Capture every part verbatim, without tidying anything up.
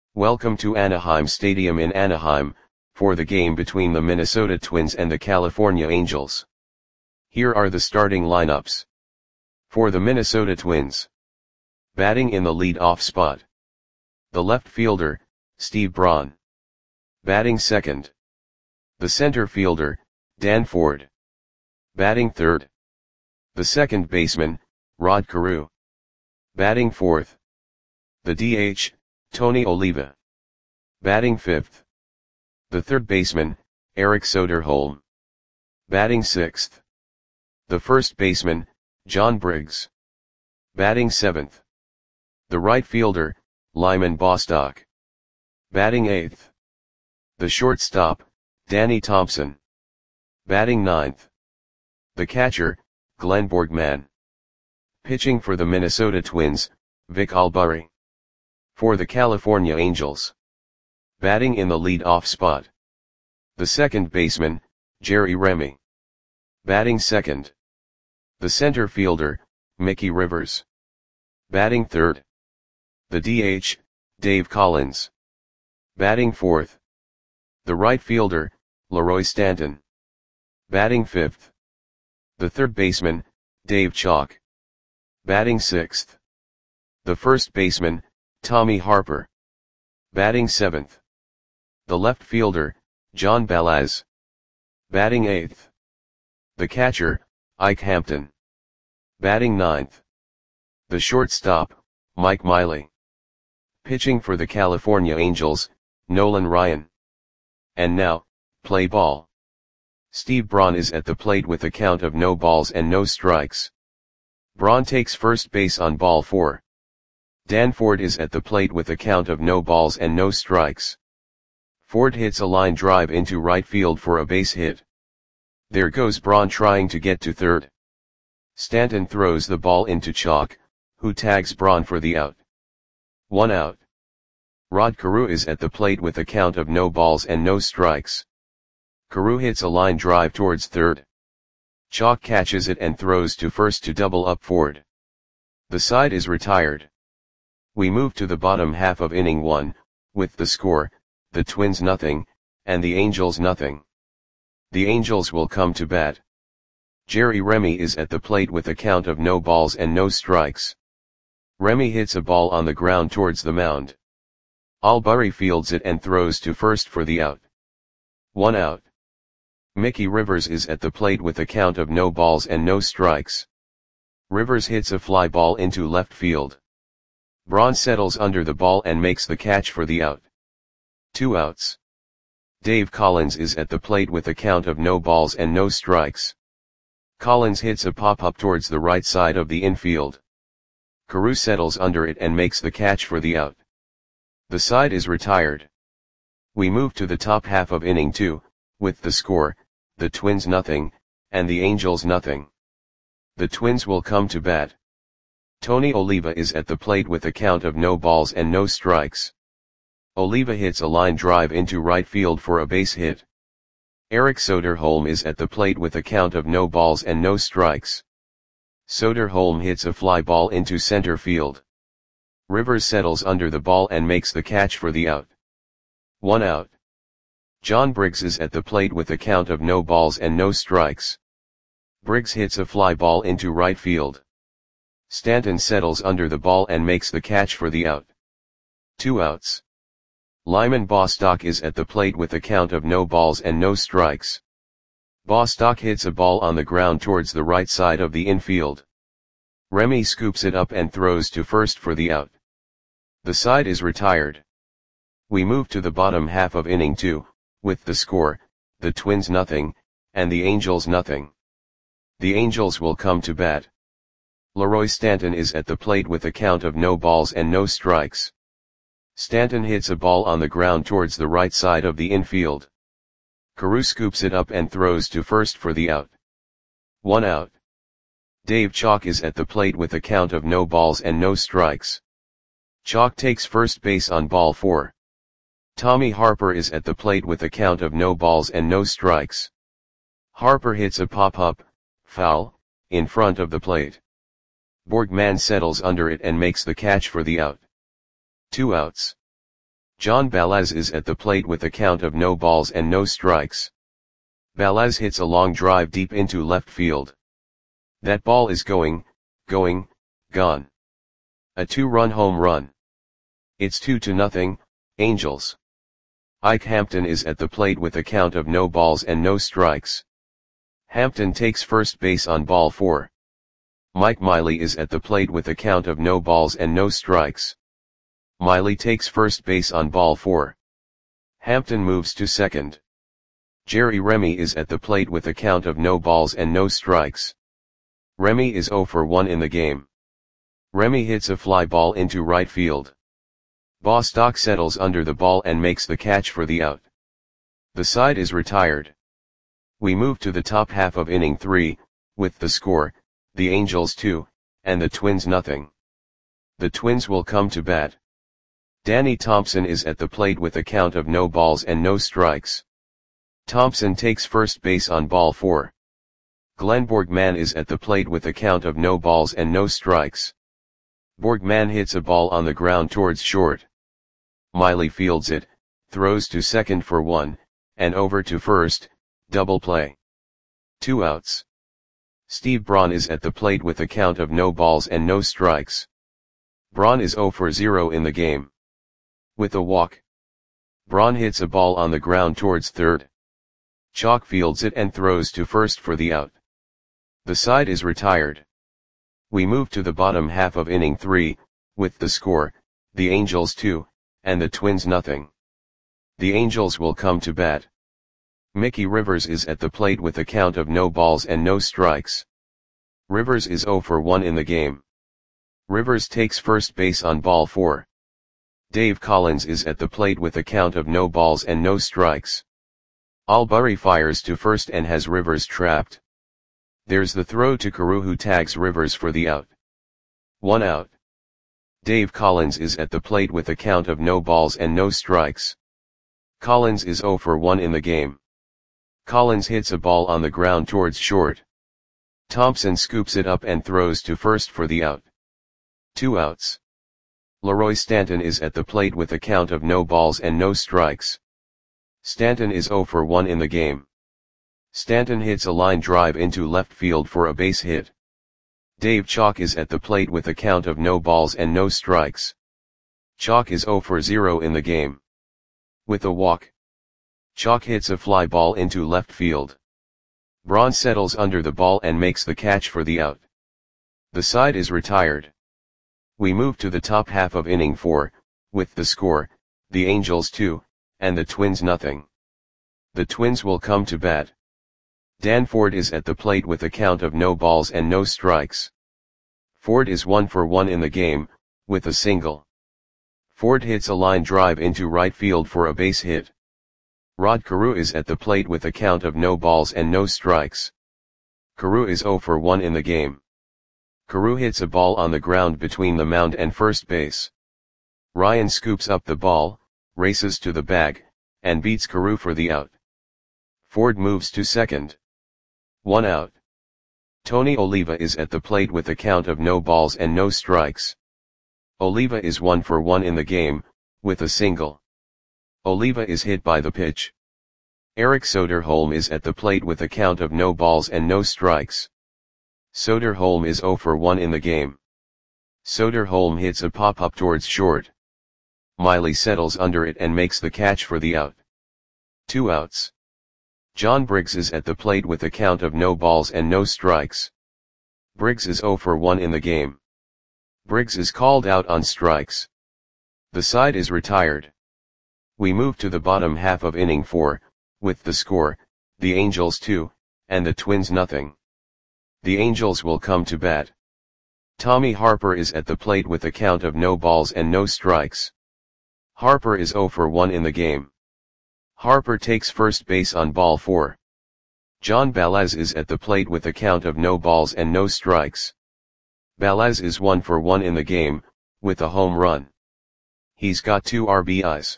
Welcome to Anaheim Stadium in Anaheim, for the game between the Minnesota Twins and the California Angels. Here are the starting lineups. For the Minnesota Twins. Batting in the lead-off spot. The left fielder, Steve Braun. Batting second. The center fielder, Dan Ford. Batting third. The second baseman, Rod Carew. Batting fourth. The D H, Tony Oliva. Batting fifth. The third baseman, Eric Soderholm. Batting sixth. The first baseman, John Briggs. Batting seventh. The right fielder, Lyman Bostock. Batting eighth. The shortstop, Danny Thompson. Batting ninth. The catcher, Glenn Borgman. Pitching for the Minnesota Twins, Vic Albury. For the California Angels. Batting in the lead-off spot. The second baseman, Jerry Remy. Batting second. The center fielder, Mickey Rivers. Batting third. The D H, Dave Collins. Batting fourth. The right fielder, Leroy Stanton. Batting fifth. The third baseman, Dave Chalk. Batting sixth. The first baseman, Tommy Harper. Batting seventh. The left fielder, John Balaz. Batting eighth. The catcher, Ike Hampton. Batting ninth. The shortstop, Mike Miley. Pitching for the California Angels, Nolan Ryan. And now, play ball. Steve Braun is at the plate with a count of no balls and no strikes. Braun takes first base on ball four. Dan Ford is at the plate with a count of no balls and no strikes. Ford hits a line drive into right field for a base hit. There goes Braun trying to get to third. Stanton throws the ball into Chalk, who tags Braun for the out. One out. Rod Carew is at the plate with a count of no balls and no strikes. Carew hits a line drive towards third. Chalk catches it and throws to first to double up Ford. The side is retired. We move to the bottom half of inning one, with the score, the Twins nothing, and the Angels nothing. The Angels will come to bat. Jerry Remy is at the plate with a count of no balls and no strikes. Remy hits a ball on the ground towards the mound. Albury fields it and throws to first for the out. One out. Mickey Rivers is at the plate with a count of no balls and no strikes. Rivers hits a fly ball into left field. Braun settles under the ball and makes the catch for the out. Two outs. Dave Collins is at the plate with a count of no balls and no strikes. Collins hits a pop-up towards the right side of the infield. Carew settles under it and makes the catch for the out. The side is retired. We move to the top half of inning two, with the score, the Twins nothing, and the Angels nothing. The Twins will come to bat. Tony Oliva is at the plate with a count of no balls and no strikes. Oliva hits a line drive into right field for a base hit. Eric Soderholm is at the plate with a count of no balls and no strikes. Soderholm hits a fly ball into center field. Rivers settles under the ball and makes the catch for the out. One out. John Briggs is at the plate with a count of no balls and no strikes. Briggs hits a fly ball into right field. Stanton settles under the ball and makes the catch for the out. Two outs. Lyman Bostock is at the plate with a count of no balls and no strikes. Bostock hits a ball on the ground towards the right side of the infield. Remy scoops it up and throws to first for the out. The side is retired. We move to the bottom half of inning two, with the score, the Twins nothing, and the Angels nothing. The Angels will come to bat. Leroy Stanton is at the plate with a count of no balls and no strikes. Stanton hits a ball on the ground towards the right side of the infield. Carew scoops it up and throws to first for the out. One out. Dave Chalk is at the plate with a count of no balls and no strikes. Chalk takes first base on ball four. Tommy Harper is at the plate with a count of no balls and no strikes. Harper hits a pop-up, foul, in front of the plate. Borgman settles under it and makes the catch for the out. Two outs. John Balaz is at the plate with a count of no balls and no strikes. Balaz hits a long drive deep into left field. That ball is going, going, gone. A two-run home run. It's two to nothing, Angels. Ike Hampton is at the plate with a count of no balls and no strikes. Hampton takes first base on ball four. Mike Miley is at the plate with a count of no balls and no strikes. Miley takes first base on ball four. Hampton moves to second. Jerry Remy is at the plate with a count of no balls and no strikes. Remy is zero for one in the game. Remy hits a fly ball into right field. Bostock settles under the ball and makes the catch for the out. The side is retired. We move to the top half of inning three, with the score, the Angels two, and the Twins nothing. The Twins will come to bat. Danny Thompson is at the plate with a count of no balls and no strikes. Thompson takes first base on ball four. Glenn Borgman is at the plate with a count of no balls and no strikes. Borgman hits a ball on the ground towards short. Miley fields it, throws to second for one, and over to first, double play. Two outs. Steve Braun is at the plate with a count of no balls and no strikes. Braun is zero for zero in the game. With a walk. Braun hits a ball on the ground towards third. Chalk fields it and throws to first for the out. The side is retired. We move to the bottom half of inning three, with the score, the Angels two, and the Twins nothing. The Angels will come to bat. Mickey Rivers is at the plate with a count of no balls and no strikes. Rivers is zero for one in the game. Rivers takes first base on ball four. Dave Collins is at the plate with a count of no balls and no strikes. Albury fires to first and has Rivers trapped. There's the throw to Carew, who tags Rivers for the out. One out. Dave Collins is at the plate with a count of no balls and no strikes. Collins is zero for one in the game. Collins hits a ball on the ground towards short. Thompson scoops it up and throws to first for the out. Two outs. Leroy Stanton is at the plate with a count of no balls and no strikes. Stanton is zero for one in the game. Stanton hits a line drive into left field for a base hit. Dave Chalk is at the plate with a count of no balls and no strikes. Chalk is zero for zero in the game. With a walk. Chalk hits a fly ball into left field. Braun settles under the ball and makes the catch for the out. The side is retired. We move to the top half of inning four, with the score, the Angels two, and the Twins nothing. The Twins will come to bat. Dan Ford is at the plate with a count of no balls and no strikes. Ford is one for one in the game, with a single. Ford hits a line drive into right field for a base hit. Rod Carew is at the plate with a count of no balls and no strikes. Carew is zero for one in the game. Carew hits a ball on the ground between the mound and first base. Ryan scoops up the ball, races to the bag, and beats Carew for the out. Ford moves to second. One out. Tony Oliva is at the plate with a count of no balls and no strikes. Oliva is one for one in the game, with a single. Oliva is hit by the pitch. Eric Soderholm is at the plate with a count of no balls and no strikes. Soderholm is zero for one in the game. Soderholm hits a pop-up towards short. Miley settles under it and makes the catch for the out. Two outs. John Briggs is at the plate with a count of no balls and no strikes. Briggs is zero for one in the game. Briggs is called out on strikes. The side is retired. We move to the bottom half of inning four, with the score, the Angels two, and the Twins nothing. The Angels will come to bat. Tommy Harper is at the plate with a count of no balls and no strikes. Harper is zero for one in the game. Harper takes first base on ball four. John Balaz is at the plate with a count of no balls and no strikes. Balaz is one for one in the game, with a home run. He's got two R B Is.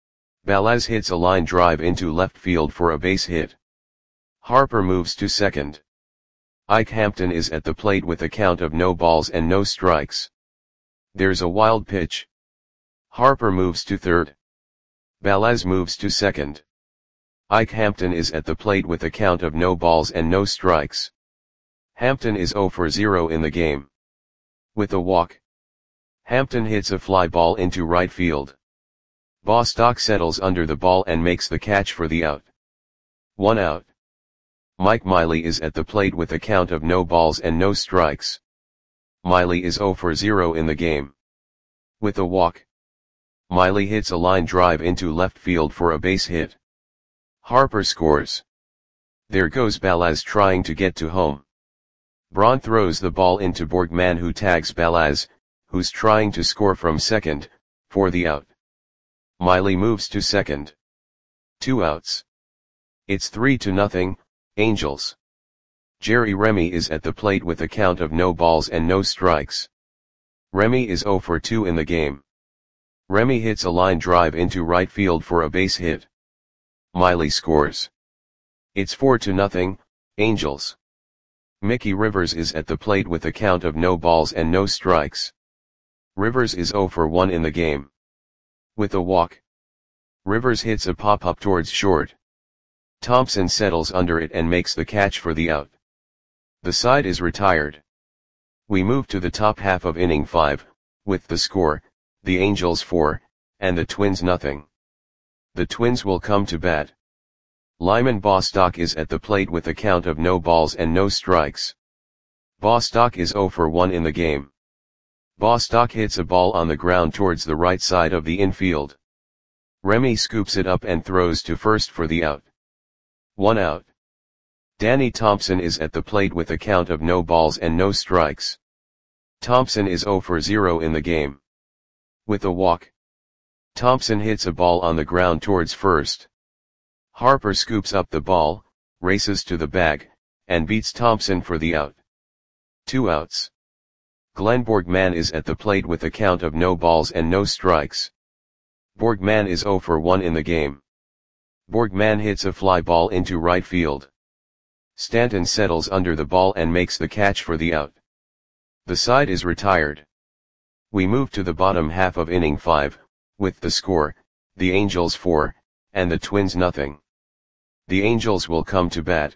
Balaz hits a line drive into left field for a base hit. Harper moves to second. Ike Hampton is at the plate with a count of no balls and no strikes. There's a wild pitch. Harper moves to third. Balaz moves to second. Ike Hampton is at the plate with a count of no balls and no strikes. Hampton is zero for zero in the game. With a walk, Hampton hits a fly ball into right field. Bostock settles under the ball and makes the catch for the out. One out. Mike Miley is at the plate with a count of no balls and no strikes. Miley is zero for zero in the game. With a walk, Miley hits a line drive into left field for a base hit. Harper scores. There goes Balaz trying to get to home. Braun throws the ball into Borgman, who tags Balaz, who's trying to score from second, for the out. Miley moves to second. Two outs. It's three to nothing, Angels. Jerry Remy is at the plate with a count of no balls and no strikes. Remy is zero for two in the game. Remy hits a line drive into right field for a base hit. Miley scores. It's four to nothing, Angels. Mickey Rivers is at the plate with a count of no balls and no strikes. Rivers is zero for one in the game. With a walk, Rivers hits a pop-up towards short. Thompson settles under it and makes the catch for the out. The side is retired. We move to the top half of inning five, with the score, the Angels four, and the Twins nothing. The Twins will come to bat. Lyman Bostock is at the plate with a count of no balls and no strikes. Bostock is zero for one in the game. Bostock hits a ball on the ground towards the right side of the infield. Remy scoops it up and throws to first for the out. One out. Danny Thompson is at the plate with a count of no balls and no strikes. Thompson is zero for zero in the game. With a walk, Thompson hits a ball on the ground towards first. Harper scoops up the ball, races to the bag, and beats Thompson for the out. Two outs. Glenn Borgman is at the plate with a count of no balls and no strikes. Borgman is zero for one in the game. Borgman hits a fly ball into right field. Stanton settles under the ball and makes the catch for the out. The side is retired. We move to the bottom half of inning five, with the score, the Angels four, and the Twins nothing. The Angels will come to bat.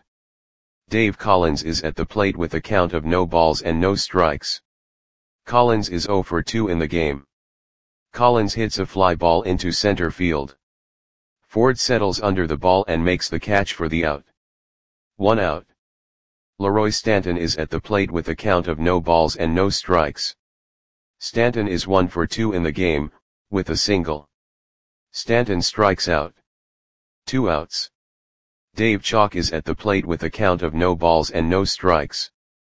Dave Collins is at the plate with a count of no balls and no strikes. Collins is zero for two in the game. Collins hits a fly ball into center field. Ford settles under the ball and makes the catch for the out. One out. Leroy Stanton is at the plate with a count of no balls and no strikes. Stanton is one for two in the game, with a single. Stanton strikes out. Two outs. Dave Chalk is at the plate with a count of no balls and no strikes.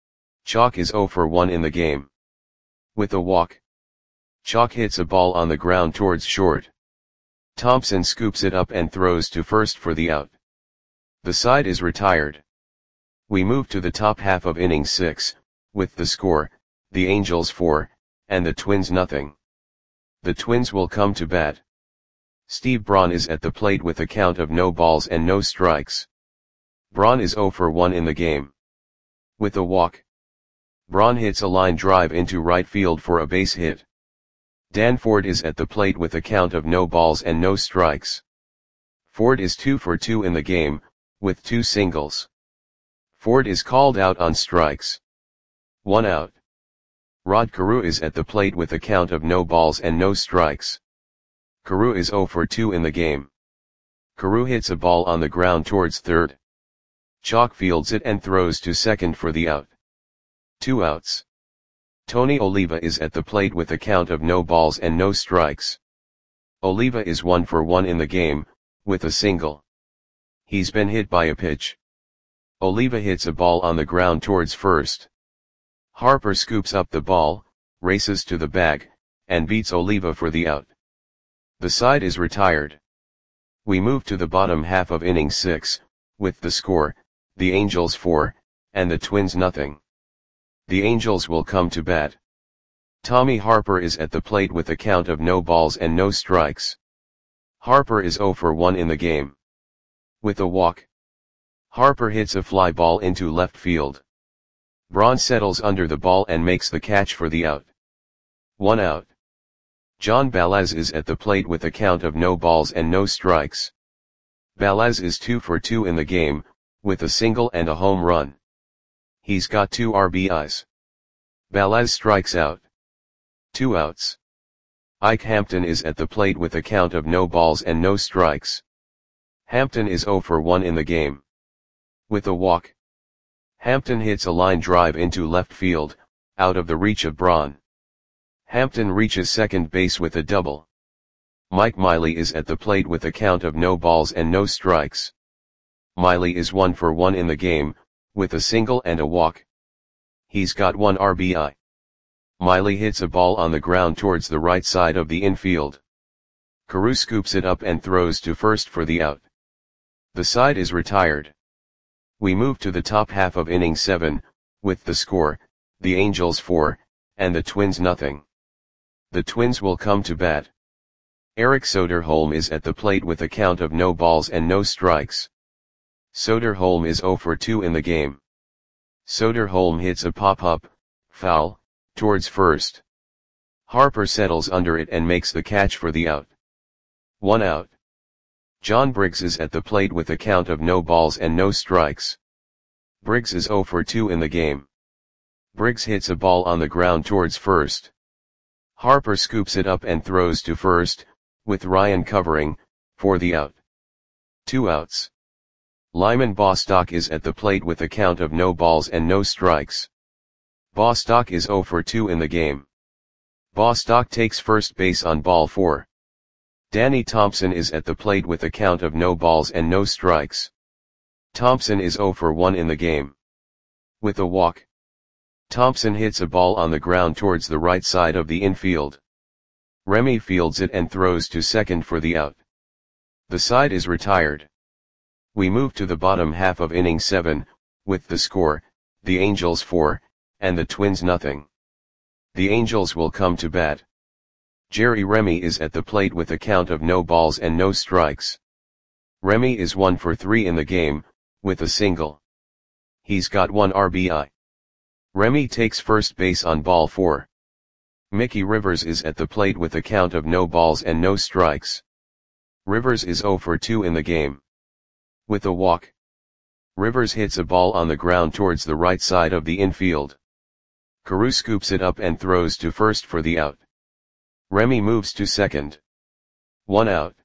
Chalk is zero for one in the game. With a walk, Chalk hits a ball on the ground towards short. Thompson scoops it up and throws to first for the out. The side is retired. We move to the top half of inning six, with the score, the Angels four, and the Twins nothing. The Twins will come to bat. Steve Braun is at the plate with a count of no balls and no strikes. Braun is zero for one in the game. With a walk, Braun hits a line drive into right field for a base hit. Dan Ford is at the plate with a count of no balls and no strikes. Ford is two for two in the game, with two singles. Ford is called out on strikes. One out. Rod Carew is at the plate with a count of no balls and no strikes. Carew is zero for two in the game. Carew hits a ball on the ground towards third. Chalk fields it and throws to second for the out. Two outs. Tony Oliva is at the plate with a count of no balls and no strikes. Oliva is one for one in the game, with a single. He's been hit by a pitch. Oliva hits a ball on the ground towards first. Harper scoops up the ball, races to the bag, and beats Oliva for the out. The side is retired. We move to the bottom half of inning six, with the score, the Angels four, and the Twins nothing. The Angels will come to bat. Tommy Harper is at the plate with a count of no balls and no strikes. Harper is zero for one in the game. With a walk, Harper hits a fly ball into left field. Braun settles under the ball and makes the catch for the out. One out. John Balaz is at the plate with a count of no balls and no strikes. Balaz is two for two in the game, with a single and a home run. He's got two R B Is. Balaz strikes out. Two outs. Ike Hampton is at the plate with a count of no balls and no strikes. Hampton is zero for one in the game. With a walk. Hampton hits a line drive into left field, out of the reach of Braun. Hampton reaches second base with a double. Mike Miley is at the plate with a count of no balls and no strikes. Miley is one for one in the game, with a single and a walk. He's got one R B I. Miley hits a ball on the ground towards the right side of the infield. Carew scoops it up and throws to first for the out. The side is retired. We move to the top half of inning seven, with the score, the Angels four, and the Twins nothing. The Twins will come to bat. Eric Soderholm is at the plate with a count of no balls and no strikes. Soderholm is zero for two in the game. Soderholm hits a pop-up, foul, towards first. Harper settles under it and makes the catch for the out. One out. John Briggs is at the plate with a count of no balls and no strikes. Briggs is zero for two in the game. Briggs hits a ball on the ground towards first. Harper scoops it up and throws to first, with Ryan covering, for the out. Two outs. Lyman Bostock is at the plate with a count of no balls and no strikes. Bostock is zero for two in the game. Bostock takes first base on ball four. Danny Thompson is at the plate with a count of no balls and no strikes. Thompson is zero for one in the game. With a walk. Thompson hits a ball on the ground towards the right side of the infield. Remy fields it and throws to second for the out. The side is retired. We move to the bottom half of inning seven, with the score, the Angels four, and the Twins nothing. The Angels will come to bat. Jerry Remy is at the plate with a count of no balls and no strikes. Remy is one for three in the game, with a single. He's got one R B I. Remy takes first base on ball four. Mickey Rivers is at the plate with a count of no balls and no strikes. Rivers is zero for two in the game. With a walk. Rivers hits a ball on the ground towards the right side of the infield. Carew scoops it up and throws to first for the out. Remy moves to second. One out.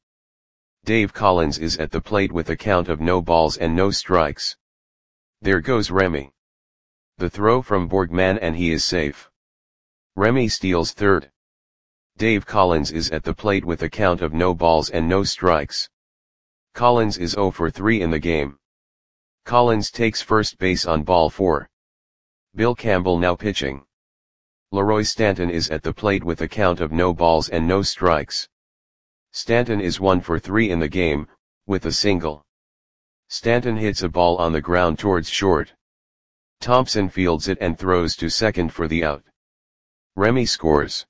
Dave Collins is at the plate with a count of no balls and no strikes. There goes Remy. The throw from Borgman and he is safe. Remy steals third. Dave Collins is at the plate with a count of no balls and no strikes. Collins is zero for three in the game. Collins takes first base on ball four. Bill Campbell now pitching. Leroy Stanton is at the plate with a count of no balls and no strikes. Stanton is one for three in the game, with a single. Stanton hits a ball on the ground towards short. Thompson fields it and throws to second for the out. Remy scores.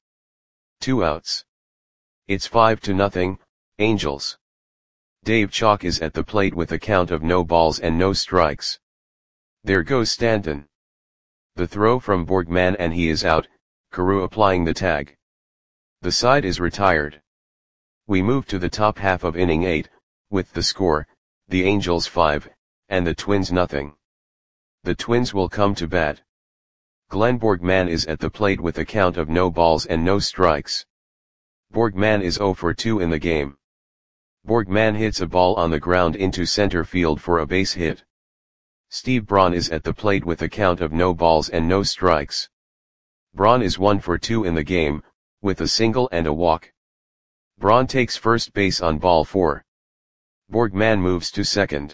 Two outs. It's five to nothing, Angels. Dave Chalk is at the plate with a count of no balls and no strikes. There goes Stanton. The throw from Borgman and he is out, Carew applying the tag. The side is retired. We move to the top half of inning eight, with the score, the Angels five, and the Twins nothing. The Twins will come to bat. Glenn Borgman is at the plate with a count of no balls and no strikes. Borgman is zero for two in the game. Borgman hits a ball on the ground into center field for a base hit. Steve Braun is at the plate with a count of no balls and no strikes. Braun is one for two in the game, with a single and a walk. Braun takes first base on ball four. Borgman moves to second.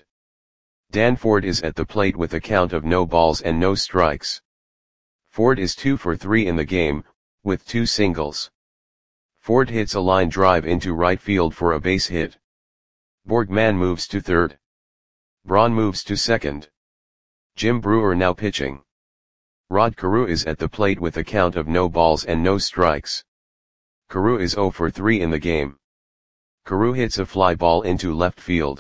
Dan Ford is at the plate with a count of no balls and no strikes. Ford is two for three in the game, with two singles. Ford hits a line drive into right field for a base hit. Borgman moves to third. Braun moves to second. Jim Brewer now pitching. Rod Carew is at the plate with a count of no balls and no strikes. Carew is zero for three in the game. Carew hits a fly ball into left field.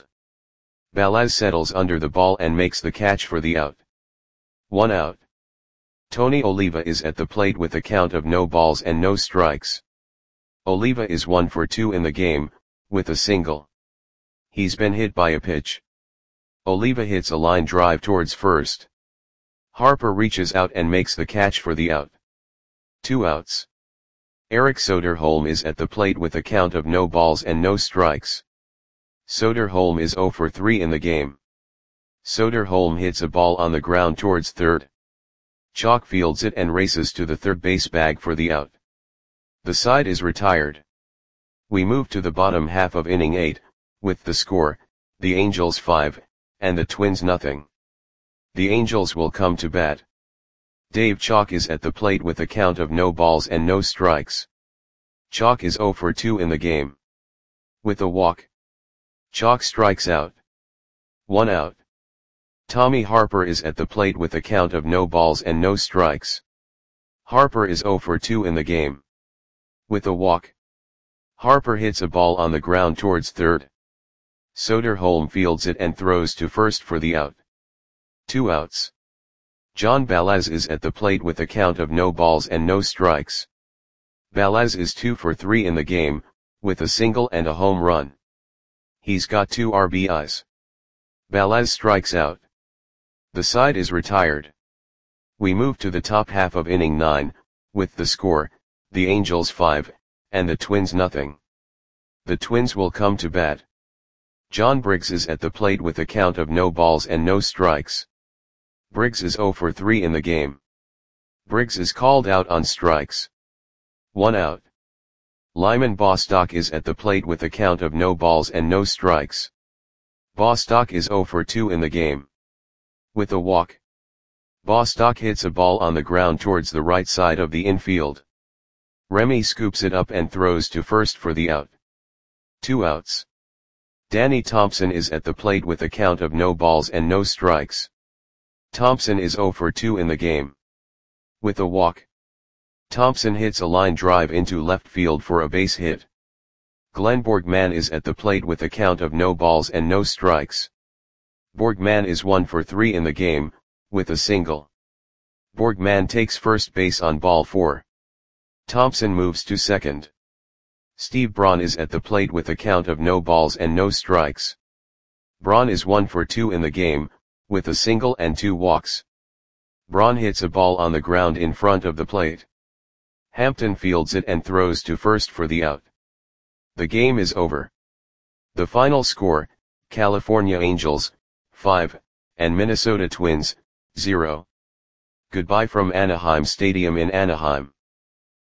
Balaz settles under the ball and makes the catch for the out. One out. Tony Oliva is at the plate with a count of no balls and no strikes. Oliva is one for two in the game, with a single. He's been hit by a pitch. Oliva hits a line drive towards first. Harper reaches out and makes the catch for the out. Two outs. Eric Soderholm is at the plate with a count of no balls and no strikes. Soderholm is zero for three in the game. Soderholm hits a ball on the ground towards third. Chalk fields it and races to the third base bag for the out. The side is retired. We move to the bottom half of inning eight, with the score, the Angels five, and the Twins nothing. The Angels will come to bat. Dave Chalk is at the plate with a count of no balls and no strikes. Chalk is zero for two in the game. With a walk. Chalk strikes out. One out. Tommy Harper is at the plate with a count of no balls and no strikes. Harper is zero for two in the game. With a walk. Harper hits a ball on the ground towards third. Soderholm fields it and throws to first for the out. Two outs. John Balaz is at the plate with a count of no balls and no strikes. Balaz is two for three in the game, with a single and a home run. He's got two R B Is. Balaz strikes out. The side is retired. We move to the top half of inning nine, with the score, the Angels five, and the Twins nothing. The Twins will come to bat. John Briggs is at the plate with a count of no balls and no strikes. Briggs is zero for three in the game. Briggs is called out on strikes. One out. Lyman Bostock is at the plate with a count of no balls and no strikes. Bostock is zero for two in the game. With a walk. Bostock hits a ball on the ground towards the right side of the infield. Remy scoops it up and throws to first for the out. Two outs. Danny Thompson is at the plate with a count of no balls and no strikes. Thompson is zero for two in the game. With a walk. Thompson hits a line drive into left field for a base hit. Glenn Borgman is at the plate with a count of no balls and no strikes. Borgman is one for three in the game, with a single. Borgman takes first base on ball four. Thompson moves to second. Steve Braun is at the plate with a count of no balls and no strikes. Braun is one for two in the game, with a single and two walks. Braun hits a ball on the ground in front of the plate. Hampton fields it and throws to first for the out. The game is over. The final score, California Angels, five, and Minnesota Twins, zero. Goodbye from Anaheim Stadium in Anaheim.